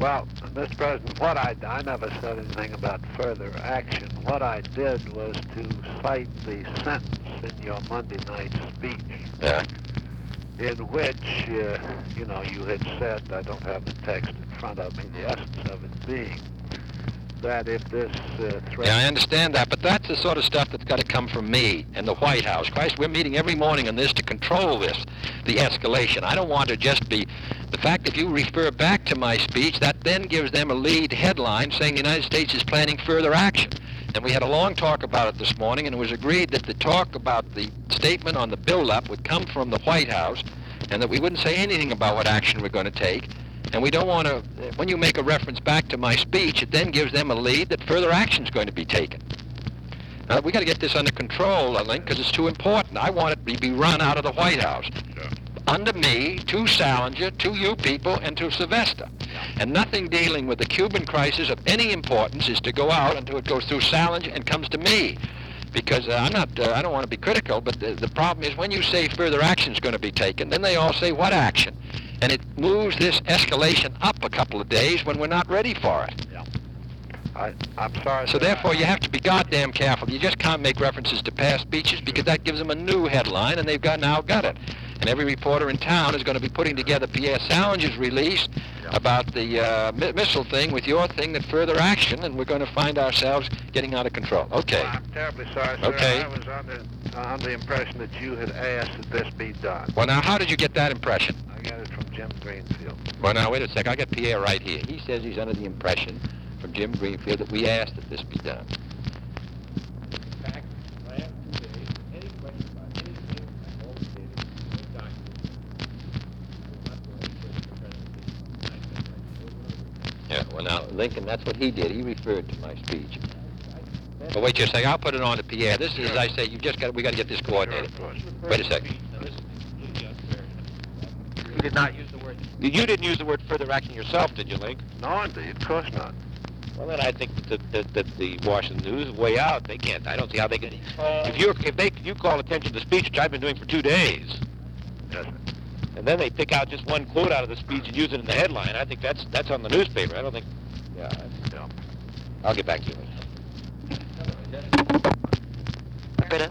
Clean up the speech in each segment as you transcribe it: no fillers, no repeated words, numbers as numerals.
Well, Mr. President, I never said anything about further action. What I did was to cite the sentence in your Monday night speech. Yeah. In which, you had said, I don't have the text in front of me, the essence of it being that if this threat... Yeah, I understand that, but that's the sort of stuff that's got to come from me and the White House. Christ, we're meeting every morning on this to control this, the escalation. I don't want to just be... The fact if you refer back to my speech, that then gives them a lead headline saying the United States is planning further action. And we had a long talk about it this morning, and it was agreed that the talk about the statement on the build-up would come from the White House, and that we wouldn't say anything about what action we're going to take. And we don't want to, when you make a reference back to my speech, it then gives them a lead that further action is going to be taken. Now, we got to get this under control, I think, because it's too important. I want it to be run out of the White House. Yeah. Under me, to Salinger, to you people, and to Sylvester. And nothing dealing with the Cuban crisis of any importance is to go out until it goes through Salinger and comes to me. Because I don't want to be critical, but the problem is when you say further action is going to be taken, then they all say what action? And it moves this escalation up a couple of days when we're not ready for it. Yeah. I'm sorry. So therefore, you have to be goddamn careful. You just can't make references to past speeches because that gives them a new headline, and they've now got it. And every reporter in town is going to be putting together Pierre Salinger's release about the missile thing with your thing, that further action, and we're going to find ourselves getting out of control. Okay. Well, I'm terribly sorry, sir. Okay. I was under the impression that you had asked that this be done. Well, now, how did you get that impression? I got it from Jim Greenfield. Well, now, wait a sec. I got Pierre right here. He says he's under the impression from Jim Greenfield that we asked that this be done. Yeah, well, now, Lincoln, that's what he did. He referred to my speech. But wait just a second. I'll put it on to Pierre. This is, as I say, we got to get this coordinated. Wait a second. You did not use the word. You didn't use the word further action yourself, did you, Link? No, indeed. Of course not. Well, then I think that the Washington News is way out. They can't. I don't see how they can. If you call attention to the speech, which I've been doing for 2 days, Yes, sir. and then they pick out just one quote out of the speech and use it in the headline, I think that's on the newspaper. I don't think. Yeah. I'll get back to you. Better.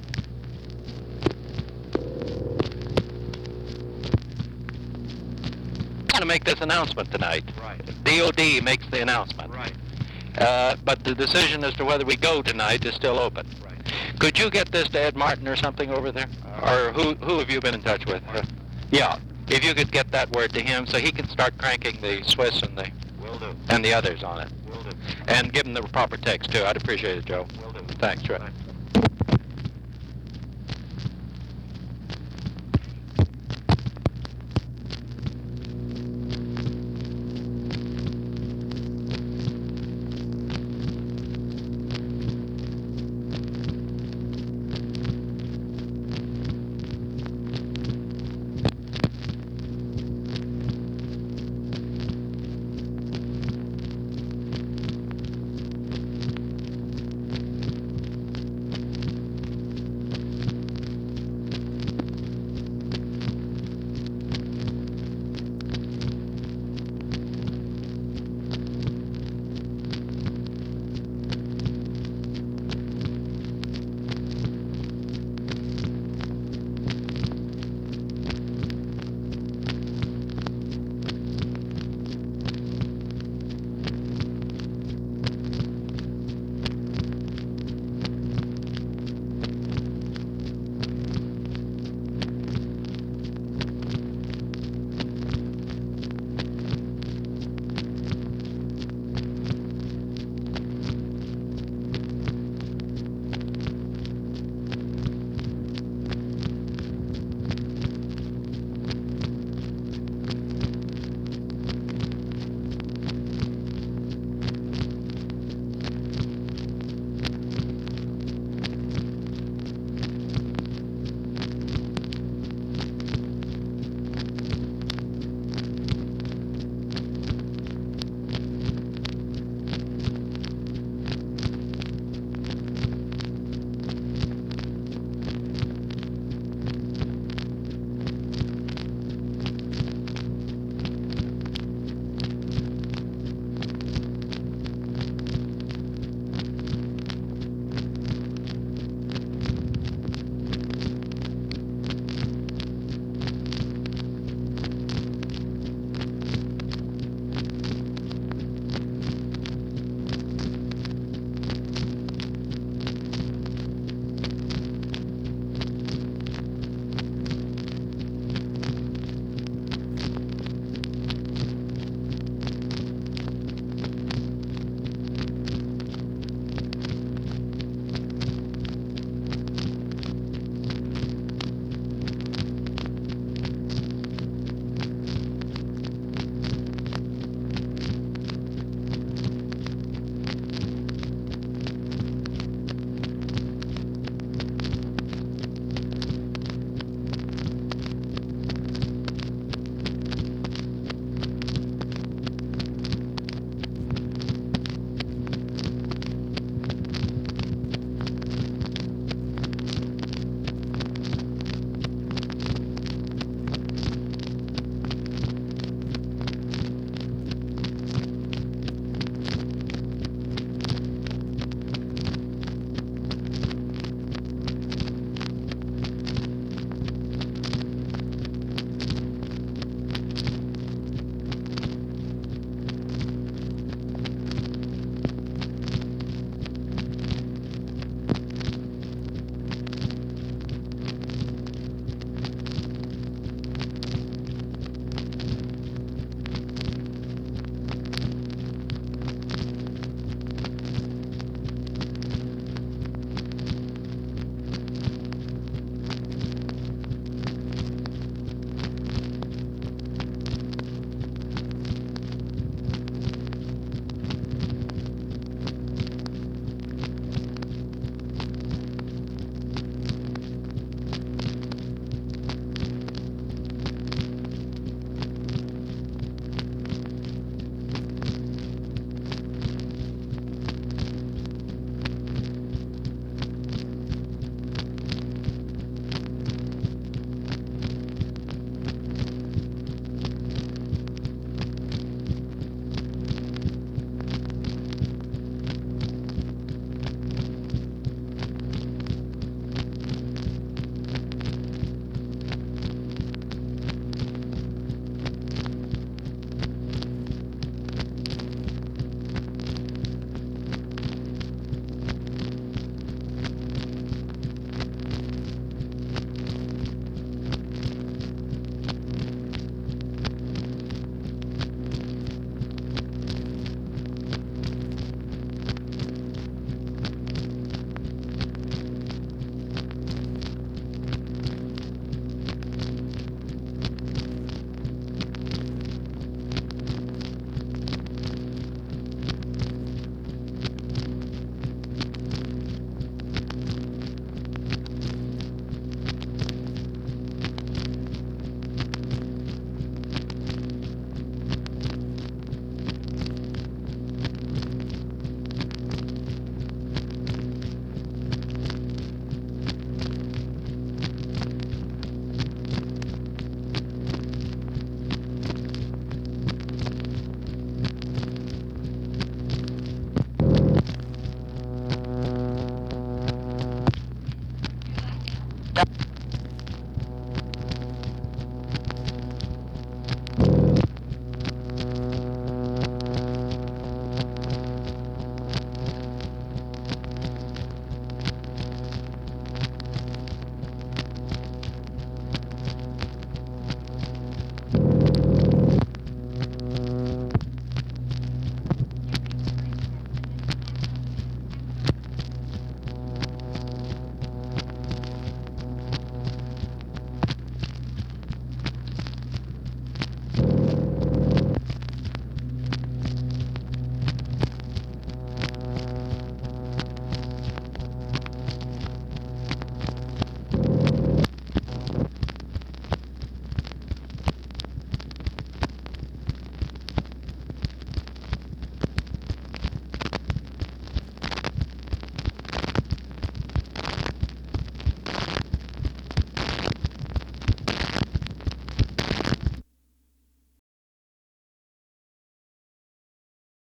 To make this announcement tonight. Right. DOD makes the announcement. Right. But the decision as to whether we go tonight is still open. Right. Could you get this to Ed Martin or something over there? Or who have you been in touch with? Yeah. If you could get that word to him so he can start cranking the Swiss Will do. and the others on it. Will do. And give him the proper text too. I'd appreciate it, Joe. Will do. Thanks, Joe. Thanks.